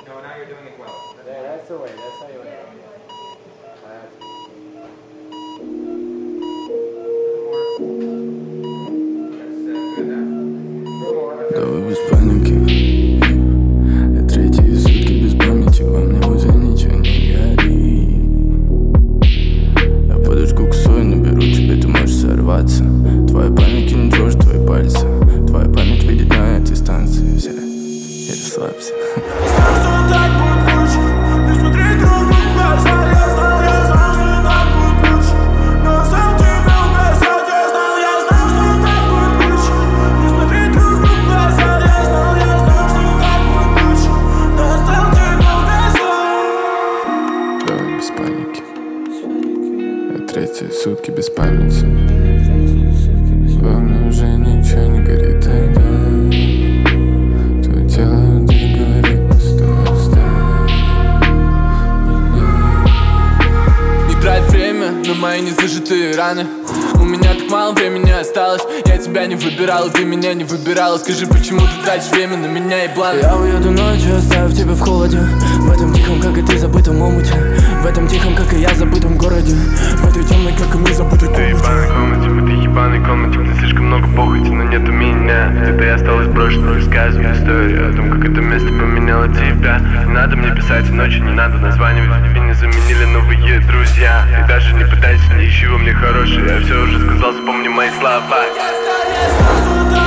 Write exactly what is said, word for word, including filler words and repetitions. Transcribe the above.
No, now you're doing it well. Yeah, that's the way. That's how you want to do it. Да вы без паники. Я третьи сутки без памяти, во мне уже ничего не горит. Я подушку кусаю, наберу тебе, ты можешь сорваться. Твои паники не трожь твои пальцы. Твоя память видит на этой станции. Все, и расслабься. Без паники. Я третьи сутки без памяти. Во мне уже ничего не горит. Твое тело не говорит, пустой оставь меня. Не трать время на мои незажитые раны. У меня так мало времени осталось. Я тебя не выбирал, ты меня не выбирала. Скажи, почему ты тратишь время на меня и планы? Я уеду ночью, оставив тебя в холоде. В этом тихом, как и ты, забытом омуте. В этом тихом, как и я, забытом городе. В этой темной, как и мы, забытой комнате. Ты ебаный комнате, в этой ебаной комнате, где слишком много похоти, но нету меня. Где-то я осталась брошена, рассказываю историю о том, как это место поменяло тебя. Не надо мне писать ночью, не надо названивать. Меня заменили новые друзья. И даже не пытайся, не ищи во мне хорошее. Я все уже сказал, запомни мои слова. Я знаю, я знаю, что так